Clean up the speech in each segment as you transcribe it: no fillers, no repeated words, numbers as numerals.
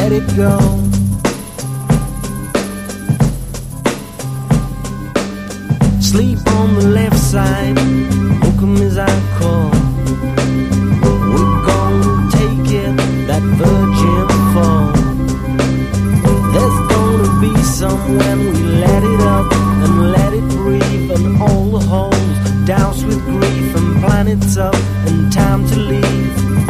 let it go. Sleep on the left side, hook 'em as I call. We're gonna take it, that virgin fall. There's gonna be some when we let it up and let it breathe, and all the holes doused with grief, and planets up and time to leave.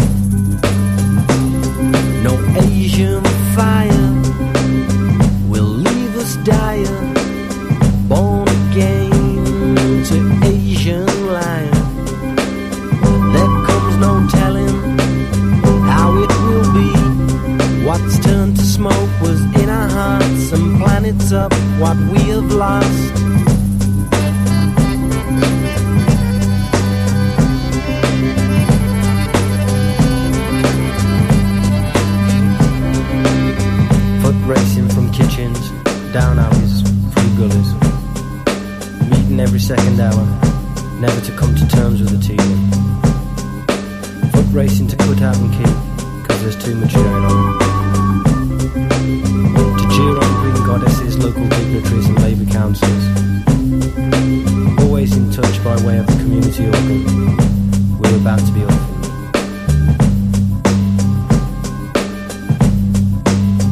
No Asian fire will leave us dire, born again to Asian life. There comes no telling how it will be. What's turned to smoke was in our hearts, and planets up what we have lost. Foot racing from kitchens, down alleys, through gullies, meeting every second hour, never to come to terms with the teething. Foot racing to cut out and keep, 'cause there's too much going on.